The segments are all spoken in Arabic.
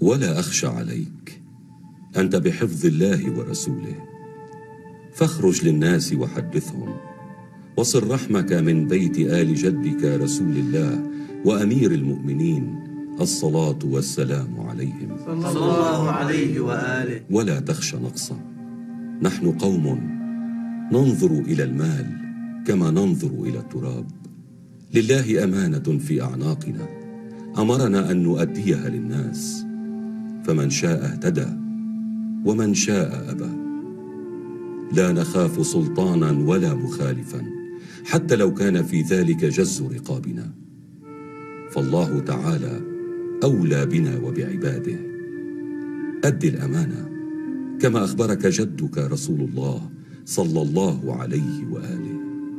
ولا أخشى عليك، أنت بحفظ الله ورسوله، فاخرج للناس وحدثهم، وصل رحمك من بيت آل جدك رسول الله وأمير المؤمنين، الصلاة والسلام عليهم صلى الله عليه وآله. ولا تخش نقصا، نحن قوم ننظر إلى المال كما ننظر إلى التراب، لله أمانة في أعناقنا أمرنا أن نؤديها للناس، فمن شاء اهتدى ومن شاء أبى، لا نخاف سلطانا ولا مخالفا حتى لو كان في ذلك جز رقابنا، فالله تعالى أولى بنا وبعباده. أد الأمانة كما أخبرك جدك رسول الله صلى الله عليه وآله.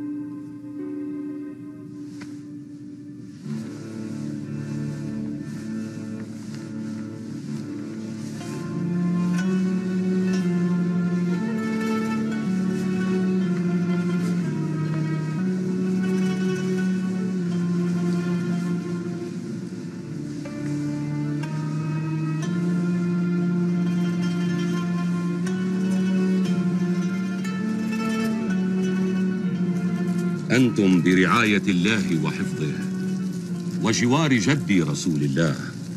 أنتم برعاية الله وحفظه وجوار جدي رسول الله،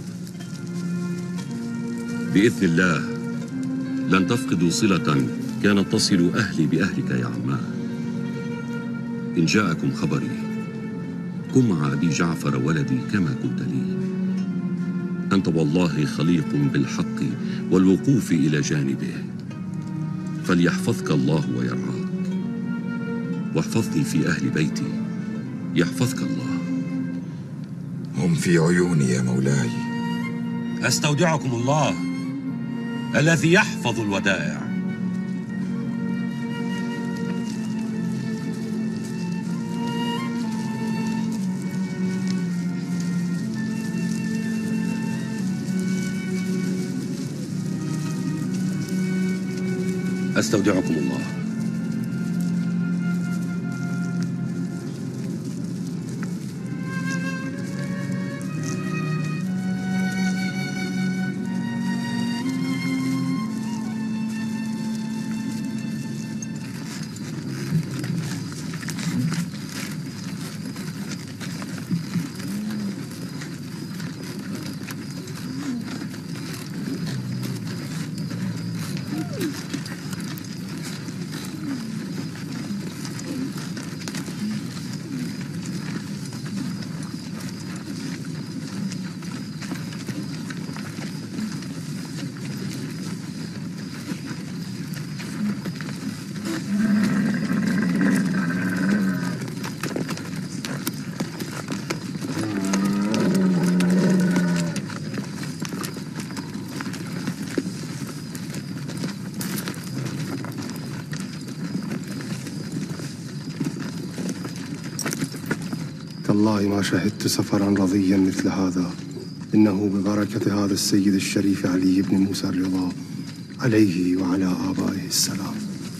بإذن الله لن تفقدوا صلة كانت تصل أهلي بأهلك يا عماه. إن جاءكم خبري كن مع أبي جعفر ولدي كما كنت لي، أنت والله خليق بالحق والوقوف إلى جانبه، فليحفظك الله ويرعاك، واحفظني في أهل بيتي يحفظك الله. هم في عيوني يا مولاي. أستودعكم الله الذي يحفظ الودائع. أستودعكم الله. تالله ما شهدت سفرا رضيا مثل هذا، إنه ببركة هذا السيد الشريف علي بن موسى الرضا عليه وعلى آبائه السلام.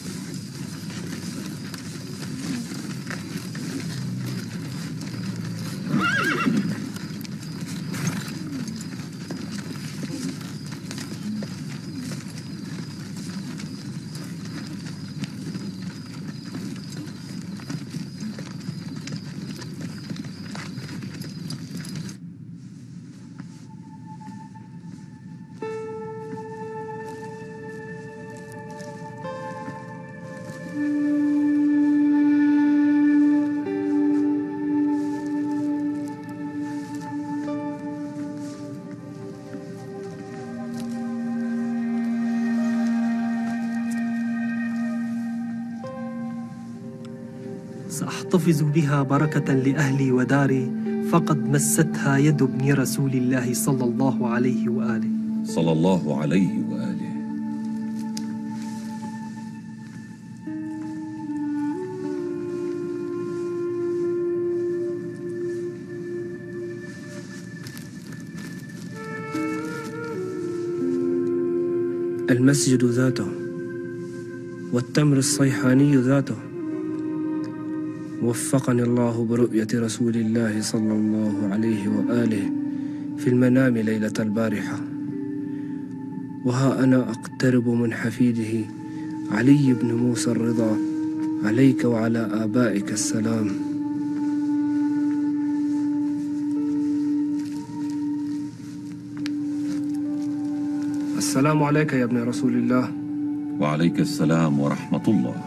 سأحتفظ بها بركة لأهلي وداري، فقد مستها يد ابن رسول الله صلى الله عليه وآله. صلى الله عليه وآله. المسجد ذاته والتمر الصيحاني ذاته، وفقني الله برؤية رسول الله صلى الله عليه وآله في المنام ليلة البارحة، وها أنا أقترب من حفيده علي بن موسى الرضا عليك وعلى آبائك السلام. السلام عليك يا ابن رسول الله. وعليك السلام ورحمة الله.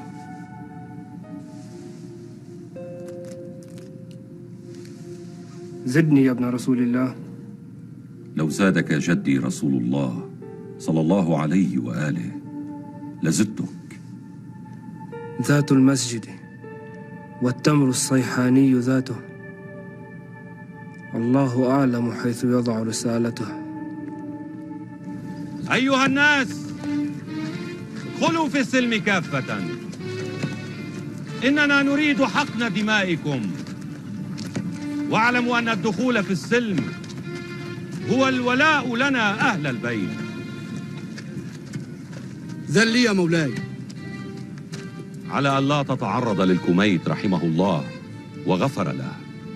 زدني يا ابن رسول الله. لو زادك جدي رسول الله صلى الله عليه وآله لزدتك. ذات المسجد والتمر الصيحاني ذاته، الله أعلم حيث يضع رسالته. أيها الناس، ادخلوا في السلم كافة، إننا نريد حقن دمائكم، واعلموا أن الدخول في السلم هو الولاء لنا أهل البيت. ذل لي يا مولاي. على أن لا تتعرض للكميت رحمه الله وغفر له.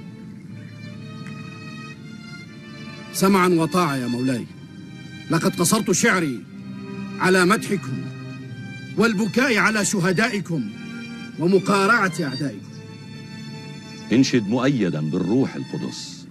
سمعا وطاعة يا مولاي. لقد قصرت شعري على مدحكم والبكاء على شهدائكم ومقارعة أعدائكم. انشد مؤيدا بالروح القدس.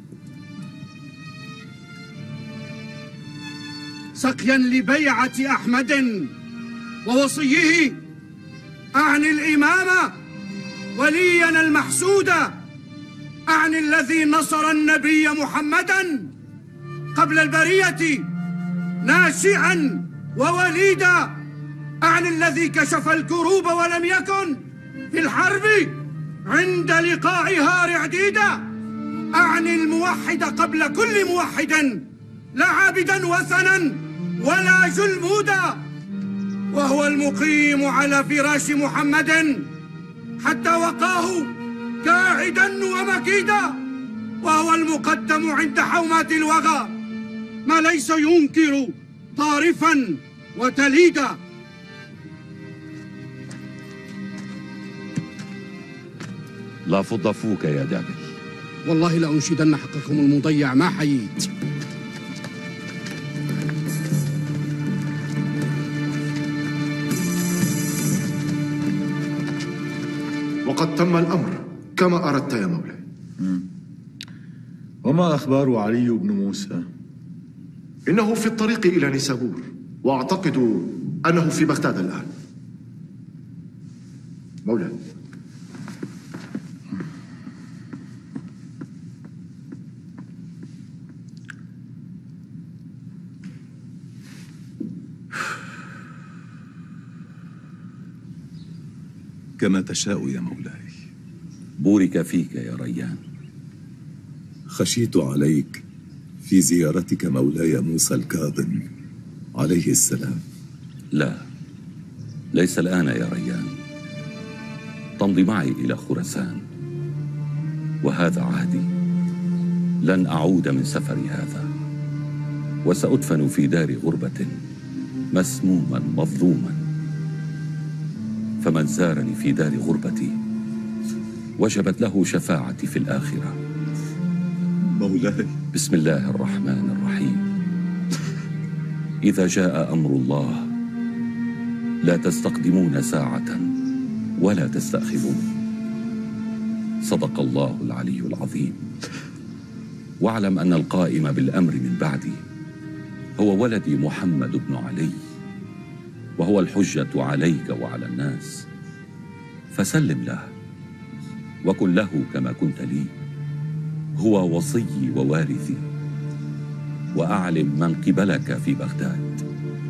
سقيا لبيعة أحمد ووصيه، أعني الإمام ولينا المحسود، أعني الذي نصر النبي محمدا قبل البرية ناشعا ووليدا، أعني الذي كشف الكروب ولم يكن في الحرب عند لقائها رعديدا، أعني الموحد قبل كل موحد، لا عابدا وثنا ولا جلمودا، وهو المقيم على فراش محمد حتى وقاه كاعدا ومكيدا، وهو المقدم عند حومات الوغى ما ليس ينكر طارفا وتليدا. لا فض فوك يا دابل. والله لأنشدن حقكم المضيع ما حييت. وقد تم الأمر كما أردت يا مولاي. وما أخبار علي بن موسى؟ إنه في الطريق إلى نيسابور، وأعتقد أنه في بغداد الآن. مولاي. كما تشاء يا مولاي. بورك فيك يا ريان. خشيت عليك في زيارتك مولاي موسى الكاظم عليه السلام. لا، ليس الآن يا ريان. تمضي معي إلى خراسان، وهذا عهدي. لن أعود من سفري هذا، وسأدفن في دار غربة مسموما مظلوما. فمن زارني في دار غربتي وجبت له شفاعتي في الآخرة. مولاي. بسم الله الرحمن الرحيم. إذا جاء أمر الله لا تستقدمون ساعة ولا تستأخرون. صدق الله العلي العظيم. واعلم أن القائم بالأمر من بعدي هو ولدي محمد بن علي، وهو الحجة عليك وعلى الناس، فسلم له وكن له كما كنت لي. هو وصيي ووارثي، وأعلم من قبلك في بغداد.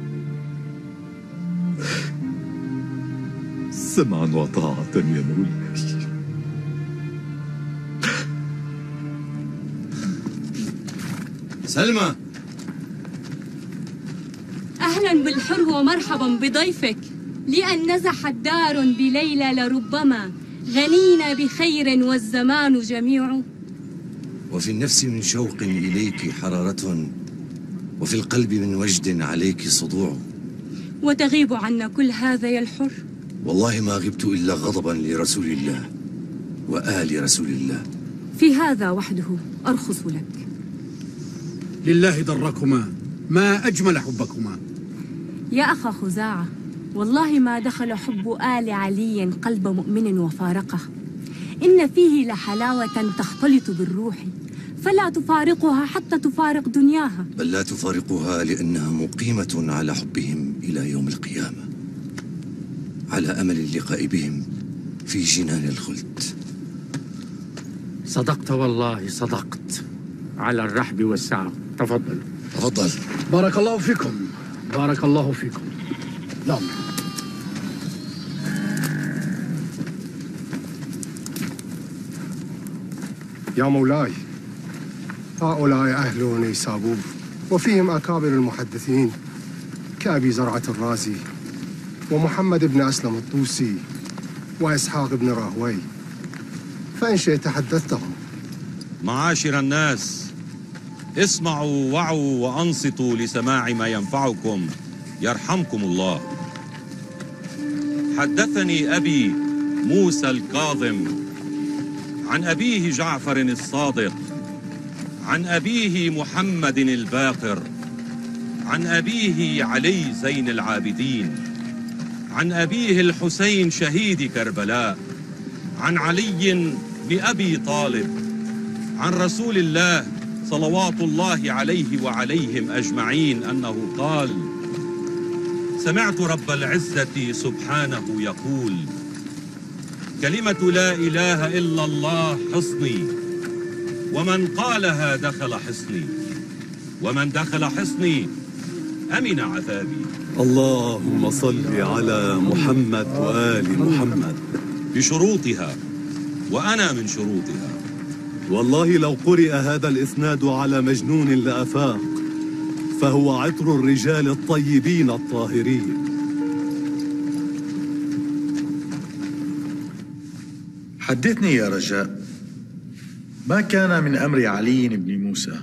سمعا وطاعة يا مولاي. سلمى، أهلا بالحر ومرحبا بضيفك. لأن نزحت دار بليلى لربما غنينا بخير والزمان جميع. وفي النفس من شوق إليك حرارة، وفي القلب من وجد عليك صدوع. وتغيب عنا كل هذا يا الحر؟ والله ما غبت إلا غضبا لرسول الله وآل رسول الله. في هذا وحده أرخص لك. لله دركما، ما أجمل حبكما. يا أخا خزاعة، والله ما دخل حب آل علي قلب مؤمن وفارقه. إن فيه لحلاوة تختلط بالروح، فلا تفارقها حتى تفارق دنياها. بل لا تفارقها لأنها مقيمة على حبهم إلى يوم القيامة، على أمل اللقاء بهم في جنان الخلد. صدقت والله صدقت، على الرحب والسعة. تفضل. تفضل. بارك الله فيكم، بارك الله فيكم. يلا. يا مولاي، هؤلاء أهل نيسابور، وفيهم أكابر المحدثين كأبي زرعة الرازي ومحمد بن أسلم الطوسي وإسحاق بن راهوي، فإن شئت حدثتهم. معاشر الناس، اسمعوا وعوا وأنصتوا لسماع ما ينفعكم يرحمكم الله. حدثني أبي موسى الكاظم عن أبيه جعفر الصادق، عن أبيه محمد الباقر، عن أبيه علي زين العابدين، عن أبيه الحسين شهيد كربلاء، عن علي بأبي طالب، عن رسول الله صلوات الله عليه وعليهم أجمعين أنه قال: سمعت رب العزة سبحانه يقول: كلمة لا إله إلا الله حصني، ومن قالها دخل حصني، ومن دخل حصني أمن عذابي. اللهم صل على محمد وآل محمد. بشروطها، وأنا من شروطها. والله لو قرئ هذا الإسناد على مجنون لأفاق، فهو عطر الرجال الطيبين الطاهرين. حدثني يا رجاء، ما كان من أمر علي بن موسى؟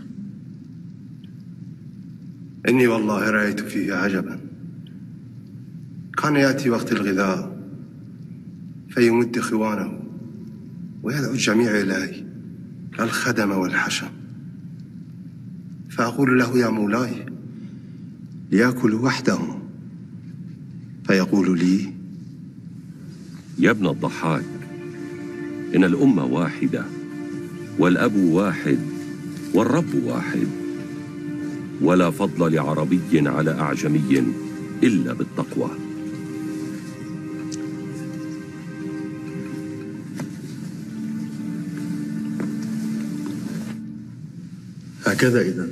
إني والله رأيت فيه عجبا. كان يأتي وقت الغذاء فيمد خوانه ويدعو الجميع إليه الخدم والحشم، فأقول له: يا مولاي، ليأكل وحده، فيقول لي: يا ابن الضحاك، إن الأمة واحدة، والأب واحد، والرب واحد، ولا فضل لعربي على أعجمي إلا بالتقوى. هكذا إذن.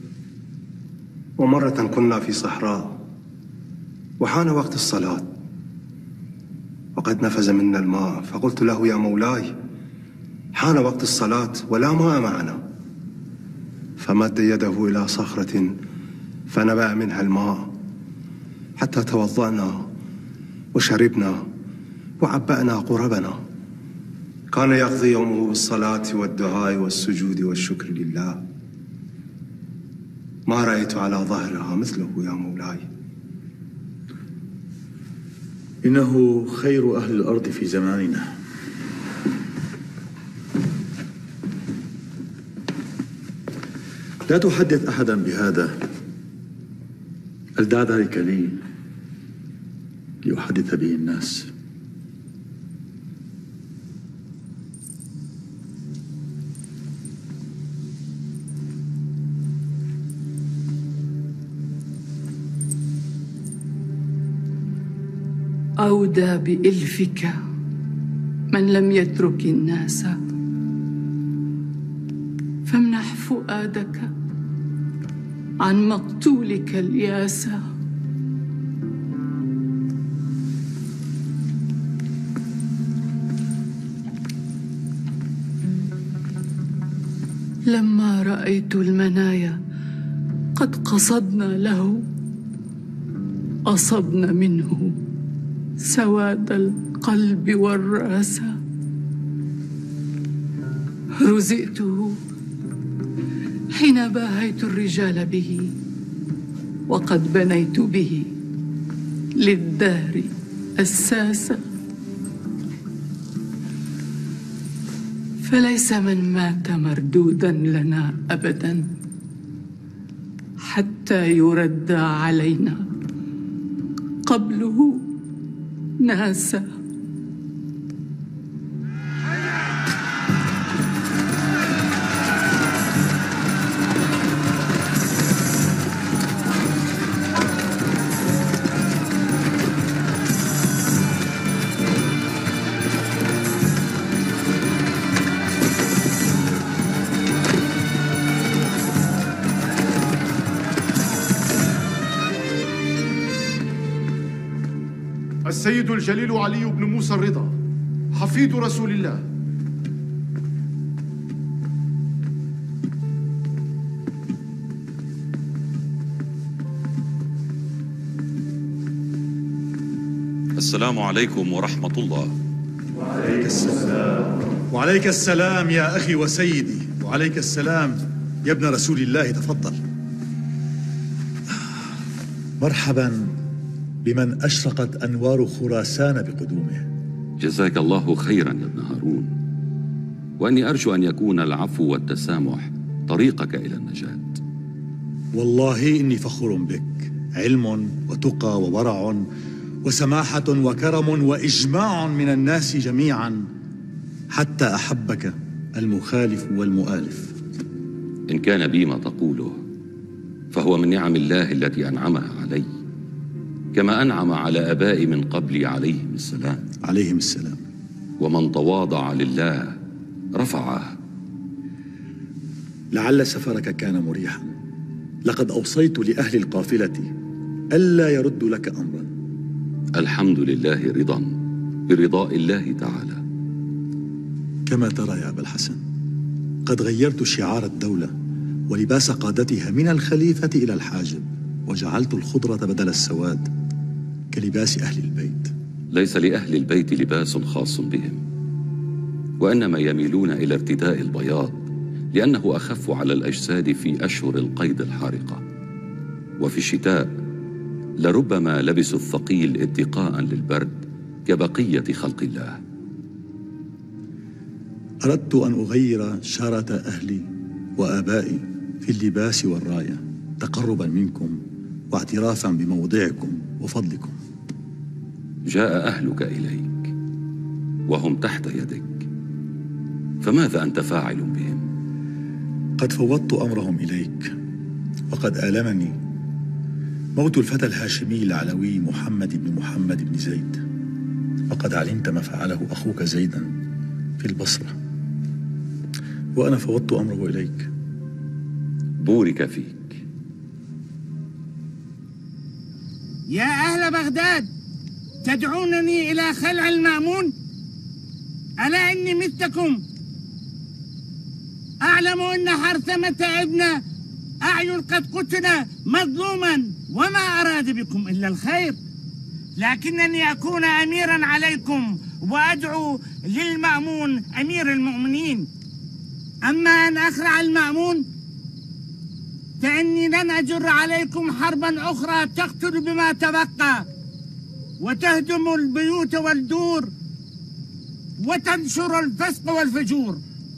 ومرة كنا في صحراء، وحان وقت الصلاة، وقد نفذ منا الماء، فقلت له: يا مولاي، حان وقت الصلاة ولا ماء معنا. فمد يده إلى صخرة فنبع منها الماء، حتى توضأنا وشربنا وعبأنا قربنا. كان يقضي يومه بالصلاة والدعاء والسجود والشكر لله. ما رأيت على ظهرها مثله يا مولاي. إنه خير أهل الأرض في زماننا. لا تحدث أحدا بهذا، دع ذلك لي لأحدث به الناس. أودى بإلفك من لم يترك الناس، فامنح فؤادك عن مقتولك الياس. لما رأيت المنايا قد قصدنا له، أصبنا منه سواد القلب والراس. رزقته حين باهيت الرجال به، وقد بنيت به للدار أساسا. فليس من مات مردودا لنا أبدا، حتى يرد علينا وقبله ناسا. السيد الجليل علي بن موسى الرضا حفيد رسول الله. السلام عليكم ورحمة الله. وعليك السلام. وعليك السلام يا أخي وسيدي، وعليك السلام يا ابن رسول الله. تفضل. مرحبا بمن أشرقت أنوار خراسان بقدومه. جزاك الله خيرا يا ابن هارون، وأني أرجو أن يكون العفو والتسامح طريقك إلى النجاة. والله إني فخور بك، علم وتقى وورع وسماحة وكرم وإجماع من الناس جميعا حتى أحبك المخالف والمؤالف. إن كان بي ما تقوله فهو من نعم الله التي أنعمها علي، كما أنعم على آبائي من قبلي عليهم السلام. عليهم السلام. ومن تواضع لله رفعه. لعل سفرك كان مريحا. لقد أوصيت لأهل القافلة ألا يردوا لك أمرا. الحمد لله رضا برضاء الله تعالى. كما ترى يا أبا الحسن، قد غيرت شعار الدولة ولباس قادتها من الخليفة إلى الحاجب، وجعلت الخضرة بدل السواد كلباس أهل البيت. ليس لأهل البيت لباس خاص بهم، وإنما يميلون إلى ارتداء البياض لأنه أخف على الأجساد في أشهر القيد الحارقة، وفي الشتاء لربما لبسوا الثقيل اتقاء للبرد كبقية خلق الله. أردت أن أغير شارة أهلي وآبائي في اللباس والراية تقربا منكم واعترافا بموضعكم وفضلكم. جاء أهلك إليك وهم تحت يدك، فماذا أنت فاعل بهم؟ قد فوضت أمرهم إليك، وقد آلمني موت الفتى الهاشمي العلوي محمد بن محمد بن زيد، وقد علمت ما فعله أخوك زيدا في البصرة، وأنا فوضت أمره إليك. بورك فيك. يا أهل بغداد، تدعونني إلى خلع المأمون؟ ألا إني مثلكم أعلم أن حرثمة ابن أعين قد قتل مظلوما، وما أراد بكم إلا الخير، لكنني أكون أميرا عليكم وأدعو للمأمون أمير المؤمنين. أما أن أخلع المأمون فإني لن أجر عليكم حربا أخرى تقتل بما تبقى وتهدم البيوت والدور وتنشر الفسق والفجور.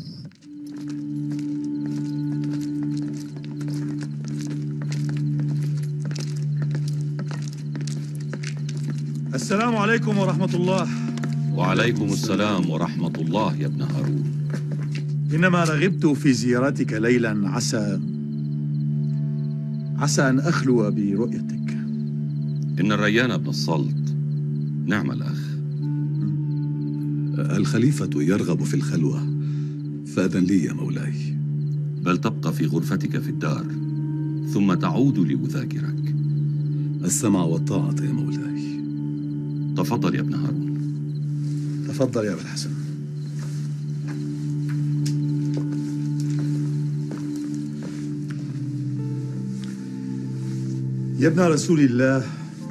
السلام عليكم ورحمة الله. وعليكم السلام ورحمة الله يا ابن هارون. إنما رغبت في زيارتك ليلا، عسى أن أخلو برؤيتك. إن الريان بن الصلت نعم الأخ. الخليفة يرغب في الخلوة، فأذن لي يا مولاي. بل تبقى في غرفتك في الدار ثم تعود لأذاكرك. السمع والطاعة يا مولاي. تفضل يا ابن هارون. تفضل يا أبا الحسن. يا ابن رسول الله،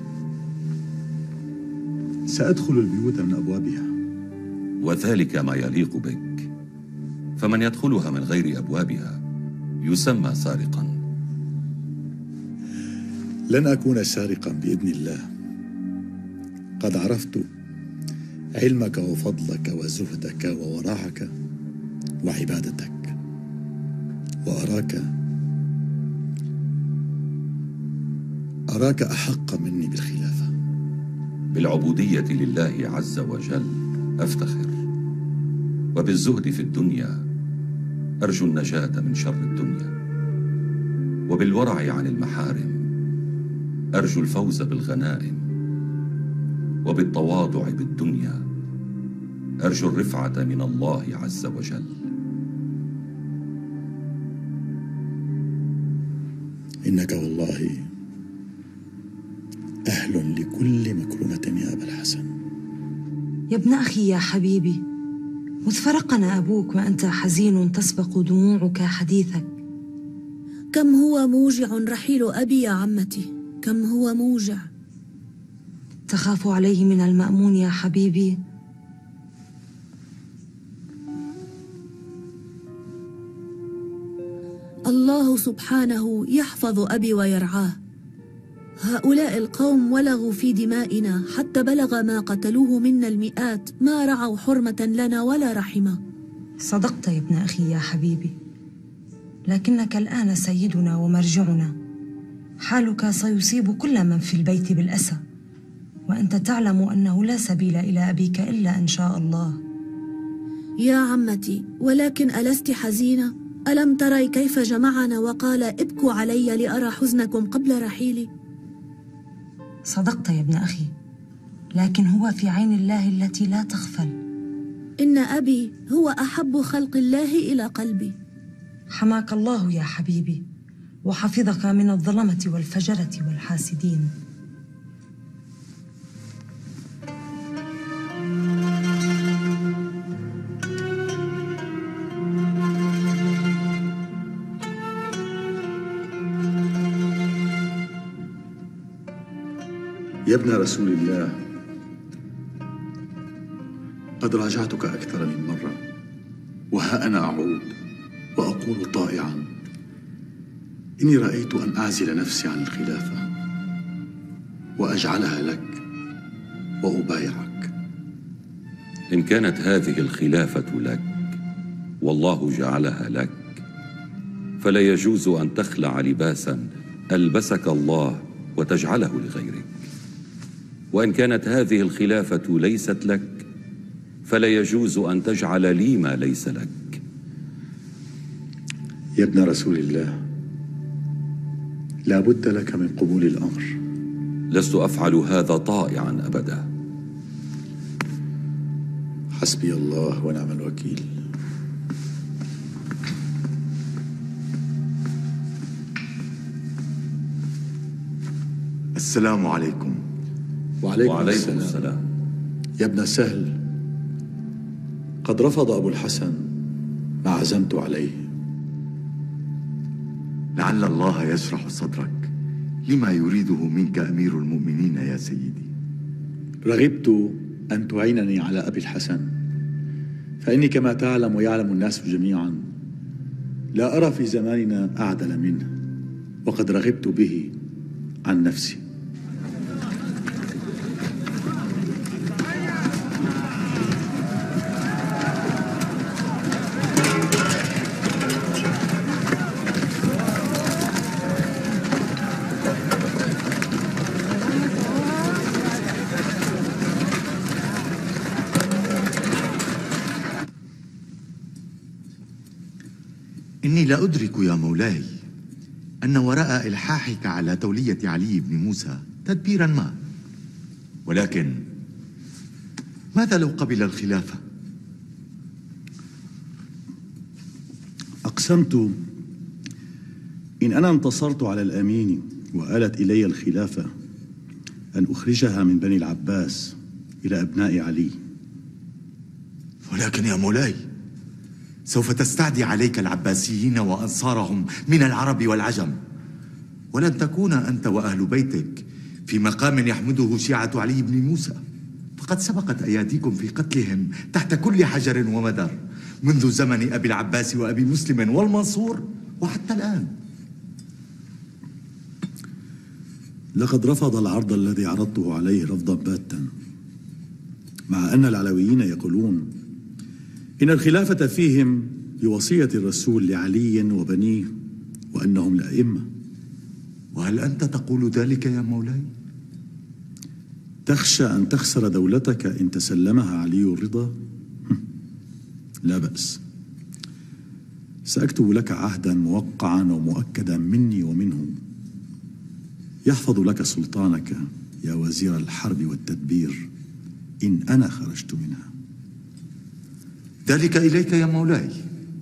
سأدخل البيوت من أبوابها. وذلك ما يليق بك، فمن يدخلها من غير أبوابها يسمى سارقا. لن أكون سارقا بإذن الله. قد عرفت علمك وفضلك وزهدك وورعك وعبادتك، وأراك أحق مني بالخلافة. بالعبودية لله عز وجل أفتخر، وبالزهد في الدنيا أرجو النجاة من شر الدنيا، وبالورع عن المحارم أرجو الفوز بالغنائم، وبالتواضع بالدنيا أرجو الرفعة من الله عز وجل. إنك والله أهل لكل مكرمة يا أبا الحسن. يا ابن أخي يا حبيبي، مذ فرقنا أبوك وأنت حزين تسبق دموعك حديثك. كم هو موجع رحيل أبي يا عمتي، كم هو موجع. تخاف عليه من المأمون يا حبيبي؟ الله سبحانه يحفظ أبي ويرعاه. هؤلاء القوم ولغوا في دمائنا حتى بلغ ما قتلوه منا المئات، ما رعوا حرمة لنا ولا رحمة. صدقت يا ابن أخي يا حبيبي، لكنك الآن سيدنا ومرجعنا، حالك سيصيب كل من في البيت بالأسى، وأنت تعلم أنه لا سبيل إلى أبيك إلا إن شاء الله. يا عمتي، ولكن ألست حزينة؟ ألم تري كيف جمعنا وقال ابكوا علي لأرى حزنكم قبل رحيلي؟ صدقت يا ابن أخي، لكن هو في عين الله التي لا تغفل. إن أبي هو أحب خلق الله إلى قلبي. حماك الله يا حبيبي، وحفظك من الظلمة والفجرة والحاسدين. يا ابن رسول الله، قد راجعتك أكثر من مرة، وها أنا أعود وأقول طائعا: إني رأيت أن أعزل نفسي عن الخلافة وأجعلها لك وأبايعك. إن كانت هذه الخلافة لك والله جعلها لك، فلا يجوز أن تخلع لباسا ألبسك الله وتجعله لغيرك. وإن كانت هذه الخلافة ليست لك، فلا يجوز أن تجعل لي ما ليس لك. يا ابن رسول الله، لا بد لك من قبول الأمر. لست أفعل هذا طائعا أبدا. حسبي الله ونعم الوكيل. السلام عليكم. وعليكم السلام. يا ابن سهل، قد رفض أبو الحسن ما عزمت عليه. لعل الله يشرح صدرك لما يريده منك أمير المؤمنين يا سيدي. رغبت أن تعينني على أبي الحسن، فإني كما تعلم ويعلم الناس جميعا لا أرى في زماننا أعدل منه، وقد رغبت به عن نفسي. إني لا أدرك يا مولاي أن وراء إلحاحك على تولية علي بن موسى تدبيرا ما، ولكن ماذا لو قبل الخلافة؟ أقسمت إن أنا انتصرت على الأمين وآلت إلي الخلافة أن أخرجها من بني العباس إلى أبناء علي. ولكن يا مولاي، سوف تستعدي عليك العباسيين وأنصارهم من العرب والعجم، ولن تكون أنت وأهل بيتك في مقام يحمده شيعة علي بن موسى، فقد سبقت أياديكم في قتلهم تحت كل حجر ومدر منذ زمن أبي العباس وأبي مسلم والمنصور وحتى الآن. لقد رفض العرض الذي عرضته عليه رفضا باتا، مع أن العلويين يقولون إن الخلافة فيهم بوصية الرسول لعلي وبنيه وأنهم الأئمة. وهل أنت تقول ذلك يا مولاي؟ تخشى أن تخسر دولتك إن تسلمها علي الرضا؟ لا بأس، سأكتب لك عهدا موقعا ومؤكدا مني ومنه يحفظ لك سلطانك يا وزير الحرب والتدبير إن أنا خرجت منها. ذلك إليك يا مولاي.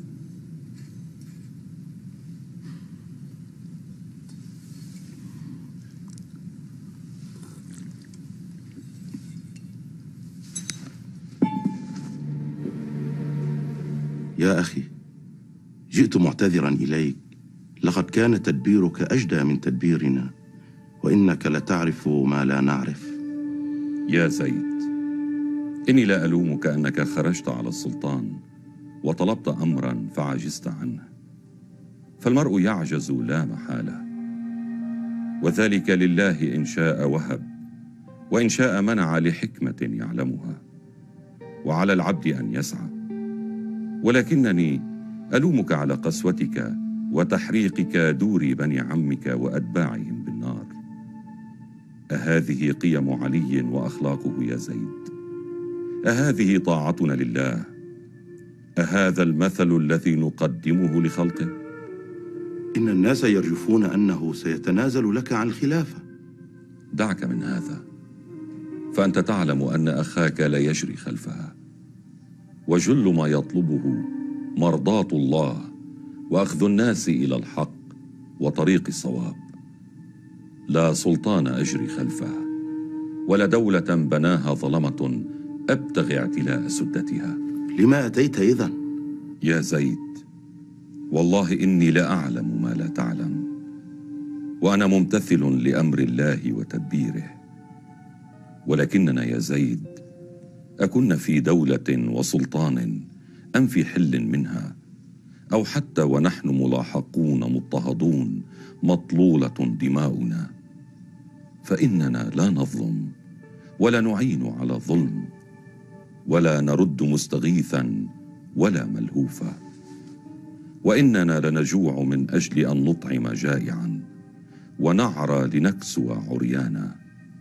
يا أخي، جئت معتذرا إليك، لقد كان تدبيرك أجدى من تدبيرنا، وإنك لتعرف ما لا نعرف. يا زيد، إني لا ألومك أنك خرجت على السلطان وطلبت أمرا فعجزت عنه، فالمرء يعجز لا محالة، وذلك لله إن شاء وهب وإن شاء منع لحكمة يعلمها، وعلى العبد أن يسعى. ولكنني ألومك على قسوتك وتحريقك دور بني عمك وأتباعهم بالنار. أهذه قيم علي وأخلاقه يا زيد؟ أهذه طاعتنا لله؟ أهذا المثل الذي نقدمه لخلقه؟ إن الناس يرجفون أنه سيتنازل لك عن الخلافة. دعك من هذا، فأنت تعلم أن أخاك لا يجري خلفها، وجل ما يطلبه مرضاة الله وأخذ الناس إلى الحق وطريق الصواب. لا سلطان أجري خلفه، ولا دولة بناها ظلمة أبتغي اعتلاء سدتها. لما أتيت إذن؟ يا زيد، والله إني لأعلم ما لا تعلم، وأنا ممتثل لأمر الله وتدبيره. ولكننا يا زيد أكن في دولة وسلطان أم في حل منها، أو حتى ونحن ملاحقون مضطهدون مطلولة دماؤنا، فإننا لا نظلم ولا نعين على الظلم، ولا نرد مستغيثا ولا ملهوفا، وإننا لنجوع من أجل أن نطعم جائعا ونعرى لنكسو عريانا.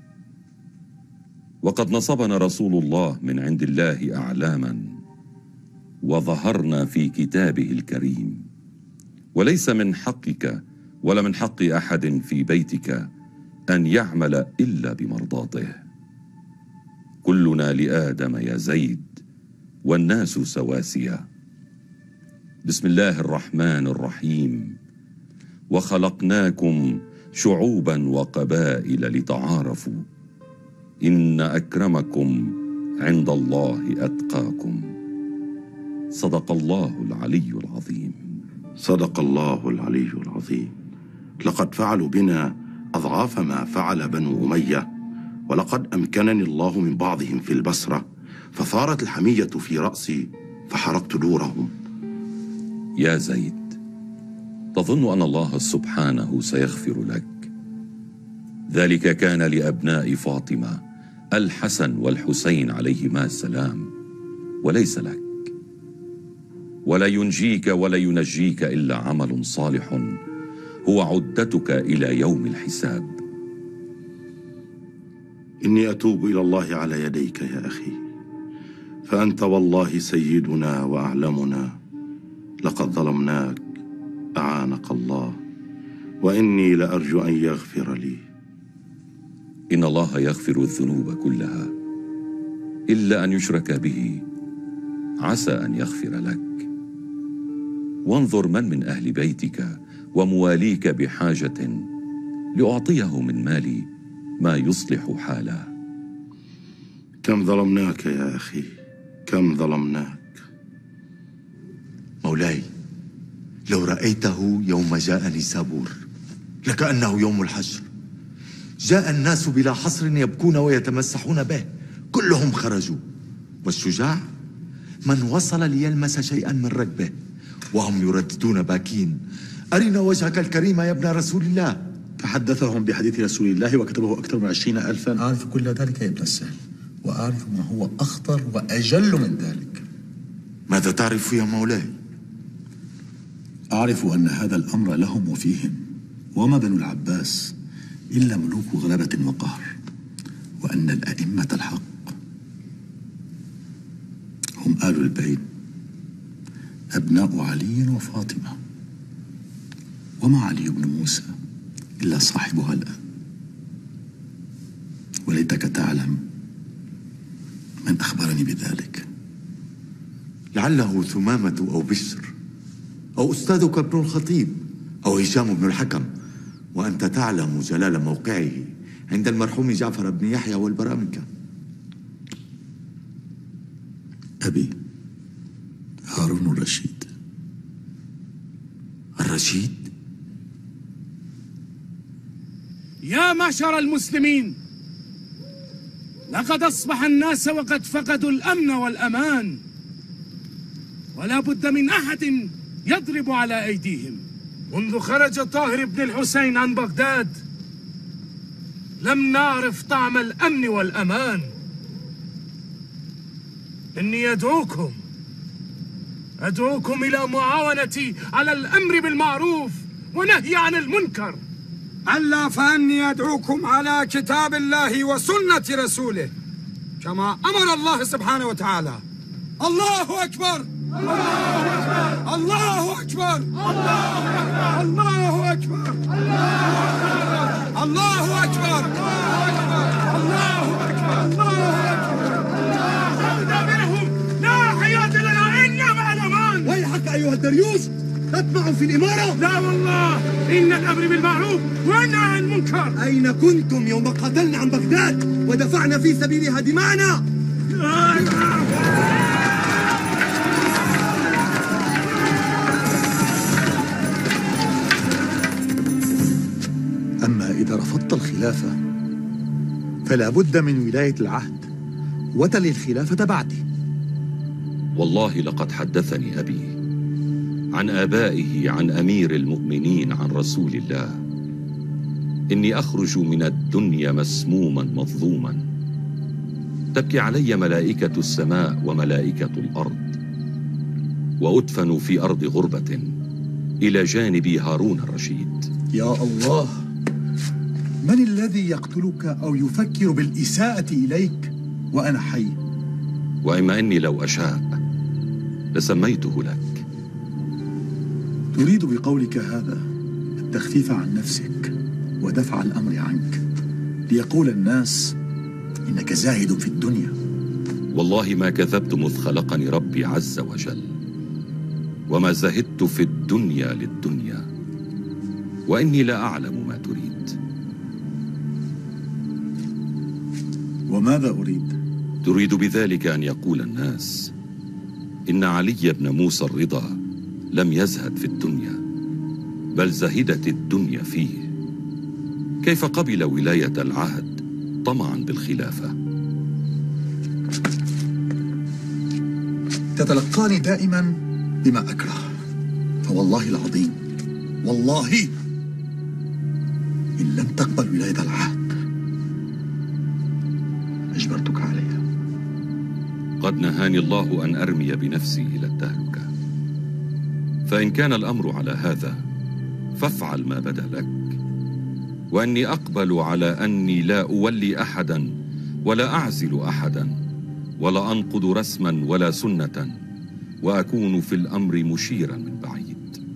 وقد نصبنا رسول الله من عند الله أعلاما، وظهرنا في كتابه الكريم، وليس من حقك ولا من حق أحد في بيتك أن يعمل إلا بمرضاته. كلنا لآدم يا زيد، والناس سواسية. بسم الله الرحمن الرحيم. وخلقناكم شعوبا وقبائل لتعارفوا، إن أكرمكم عند الله أتقاكم. صدق الله العلي العظيم. صدق الله العلي العظيم. لقد فعلوا بنا أضعاف ما فعل بنو أمية، ولقد أمكنني الله من بعضهم في البصرة، فثارت الحمية في رأسي فحرقت دورهم. يا زيد، تظن أن الله سبحانه سيغفر لك؟ ذلك كان لأبناء فاطمة الحسن والحسين عليهما السلام، وليس لك. ولا ينجيك ولا ينجيك إلا عمل صالح هو عدتك إلى يوم الحساب. إني أتوب إلى الله على يديك يا أخي، فأنت والله سيدنا وأعلمنا. لقد ظلمناك أعانك الله، وإني لأرجو أن يغفر لي. إن الله يغفر الذنوب كلها إلا أن يشرك به، عسى أن يغفر لك. وانظر من أهل بيتك ومواليك بحاجة لأعطيه من مالي ما يصلح حاله. كم ظلمناك يا أخي، كم ظلمناك. مولاي، لو رأيته يوم جاء نيسابور لكأنه يوم الحشر. جاء الناس بلا حصر يبكون ويتمسحون به، كلهم خرجوا، والشجاع من وصل ليلمس شيئا من ركبه، وهم يرددون باكين: أرنا وجهك الكريم يا ابن رسول الله. فحدثهم بحديث رسول الله وكتبه أكثر من 20,000. أعرف كل ذلك يا ابن السهل، وأعرف ما هو أخطر وأجل من ذلك. ماذا تعرف يا مولاي؟ أعرف أن هذا الأمر لهم وفيهم، وما بنو العباس إلا ملوك غلبة وقهر، وأن الأئمة الحق هم آل البيت أبناء علي وفاطمة، وما علي بن موسى إلا صاحبها الآن. وليتك تعلم من أخبرني بذلك. لعله ثمامة أو بشر أو أستاذك ابن الخطيب أو هشام بن الحكم، وأنت تعلم جلال موقعه عند المرحوم جعفر بن يحيى والبرامكة. أبي هارون الرشيد. الرشيد؟ يا معشر المسلمين، لقد أصبح الناس وقد فقدوا الأمن والأمان، ولا بد من أحد يضرب على أيديهم. منذ خرج طاهر بن الحسين عن بغداد لم نعرف طعم الأمن والأمان. إني أدعوكم إلى معاونتي على الأمر بالمعروف ونهي عن المنكر. ألا فأني أدعوكم على كتاب الله وسنة رسوله كما أمر الله سبحانه وتعالى. الله أكبر، الله أكبر، الله أكبر، الله أكبر، الله أكبر، الله أكبر. لا حياة لنا إلا مع الأمان. ويحك أيها الدريوش، تطمع في الإمارة؟ لا والله، إن الأمر بالمعروف والنهي عن المنكر. أين كنتم يوم قتلنا عن بغداد ودفعنا في سبيلها دماءنا؟ أما إذا رفضت الخلافة فلا بد من ولاية العهد وتلي الخلافة بعدي. والله لقد حدثني أبي عن آبائه عن أمير المؤمنين عن رسول الله إني أخرج من الدنيا مسموما مظلوما، تبكي علي ملائكة السماء وملائكة الأرض، وأدفن في أرض غربة إلى جانب هارون الرشيد. يا الله، من الذي يقتلك أو يفكر بالإساءة إليك وأنا حي؟ وإما أني لو أشاء لسميته لك. تريد بقولك هذا التخفيف عن نفسك ودفع الأمر عنك ليقول الناس إنك زاهد في الدنيا. والله ما كذبت مذ خلقني ربي عز وجل، وما زهدت في الدنيا للدنيا، وإني لا أعلم ما تريد. وماذا أريد؟ تريد بذلك أن يقول الناس إن علي بن موسى الرضا لم يزهد في الدنيا، بل زهدت الدنيا فيه. كيف قبل ولاية العهد طمعا بالخلافة؟ تتلقاني دائما بما أكره، فوالله العظيم والله إن لم تقبل ولاية العهد أجبرتك عليها. قد نهاني الله أن أرمي بنفسي إلى التهلكة، فإن كان الأمر على هذا فافعل ما بدا لك، وأني أقبل على أني لا أولي أحدا ولا أعزل أحدا ولا أنقض رسما ولا سنة، وأكون في الأمر مشيرا من بعيد.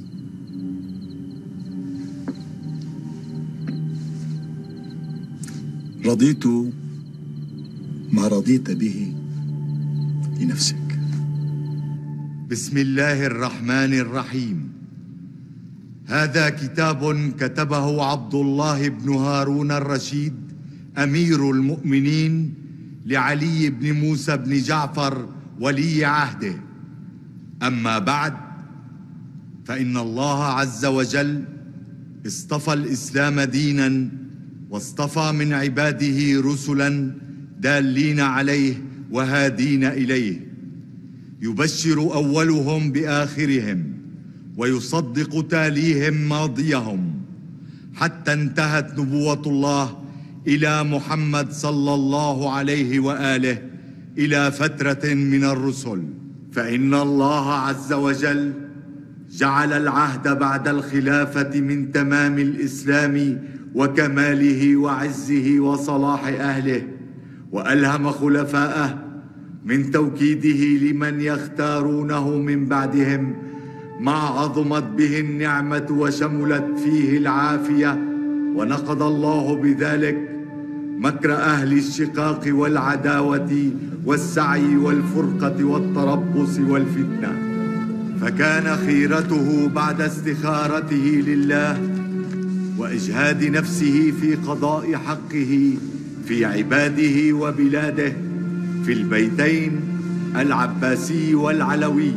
رضيت ما رضيت به لنفسك. بسم الله الرحمن الرحيم. هذا كتاب كتبه عبد الله بن هارون الرشيد أمير المؤمنين لعلي بن موسى بن جعفر ولي عهده. أما بعد، فإن الله عز وجل اصطفى الإسلام دينا، واصطفى من عباده رسلا دالين عليه وهادين إليه، يبشر أولهم بآخرهم ويصدق تاليهم ماضيهم، حتى انتهت نبوة الله إلى محمد صلى الله عليه وآله إلى فترة من الرسل. فإن الله عز وجل جعل العهد بعد الخلافة من تمام الإسلام وكماله وعزه وصلاح أهله، وألهم خلفاءه من توكيده لمن يختارونه من بعدهم ما عظمت به النعمة وشملت فيه العافية، ونقض الله بذلك مكر أهل الشقاق والعداوة والسعي والفرقة والتربص والفتنة. فكان خيرته بعد استخارته لله وإجهاد نفسه في قضاء حقه في عباده وبلاده في البيتين العباسي والعلوي،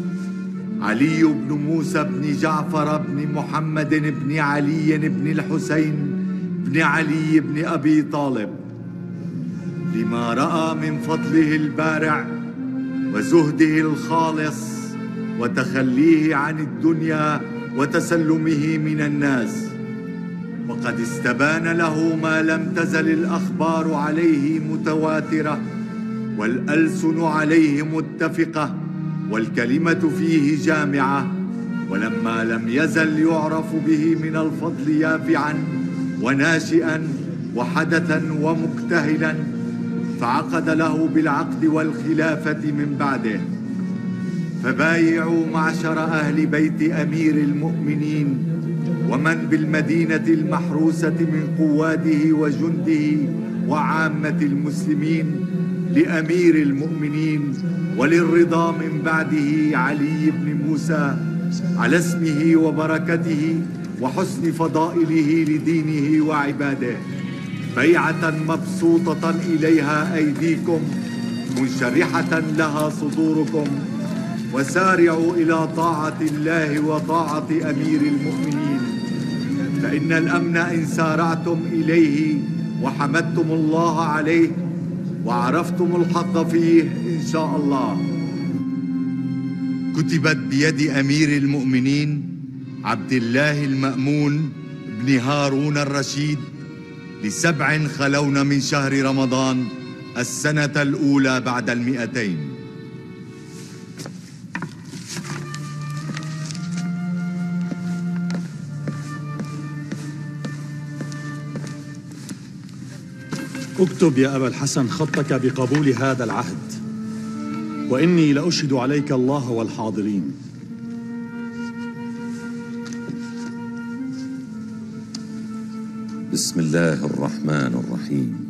علي بن موسى بن جعفر بن محمد بن علي بن الحسين بن علي بن أبي طالب، لما رأى من فضله البارع وزهده الخالص وتخليه عن الدنيا وتسلمه من الناس. وقد استبان له ما لم تزل الأخبار عليه متواترة والألسن عليه متفقة والكلمة فيه جامعة، ولما لم يزل يعرف به من الفضل يافعا وناشئا وحدثا ومكتهلا، فعقد له بالعقد والخلافة من بعده. فبايعوا معشر أهل بيت أمير المؤمنين ومن بالمدينة المحروسة من قواده وجنده وعامة المسلمين لأمير المؤمنين وللرضا من بعده علي بن موسى على اسمه وبركته وحسن فضائله لدينه وعباده، بيعة مبسوطة إليها أيديكم منشرحة لها صدوركم، وسارعوا إلى طاعة الله وطاعة أمير المؤمنين، فإن الأمن إن سارعتم إليه وحمدتم الله عليه وعرفتم الحظ فيه إن شاء الله. كتبت بيد أمير المؤمنين عبد الله المأمون بن هارون الرشيد ل7 خلون من شهر رمضان السنة الأولى بعد 200. اكتب يا أبا الحسن خطك بقبول هذا العهد، وإني لأشهد عليك الله والحاضرين. بسم الله الرحمن الرحيم.